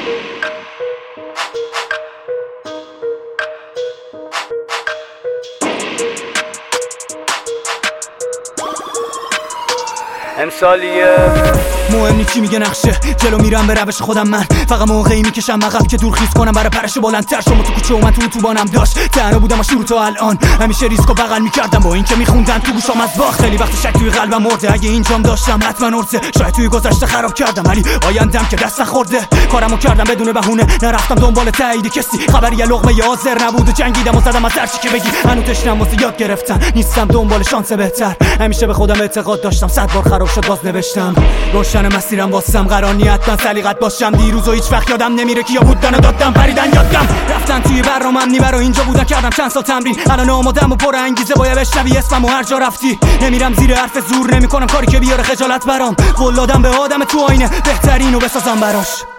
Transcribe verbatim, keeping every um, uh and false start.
امسالیه مهم نی چی میگه نقشه، جلو میرم به روش خودم. من فقط موقعی میکشم عقب که دور خیز کنم برای پرش بلندتر. شما تو کوچه و من تو اتوبانم داشت تنها بودم از شروع تا الان. همیشه ریسکو بغل میکردم با این که میخوندن تو گوشام از باخت. خیلی وقت شک توی قلبم مرده، اگه اینجام داشتم حتما ارزه. شاید توی گذشته خراب کردم ولی آیندم که دست نخورده. کارمو کردم بدون بهونه، نرفتم دنبال تایید کسی. خبری یه لقمه حاضر نبود و جنگیدم و زدم از هر چی که بگی. هنوز تشنم واسه یاد گرفتن، نیستم دنبال شانس بهتر. همیشه به خودم اعتقاد داشتم، صد بار خراب شد باز نوشتم. روشن مسیرم واسم، قرار نی حتما سلیقت باشم. دیروز و هیچ وقت یادم نمیره که یا بودن و دادم پریدن یادم رفتن توی برنامه‌ام نی برای اینجا بودن کردم چند سال تمرین. الان آمادم و پر انگیزه باید بشنوی اسمم و هر جا رفتی. نمیرم زیر حرف زور، نمیکنم کاری که بیاره خجالت برام. قول دادم به آدم تو آینه بهترینو بسازم براش.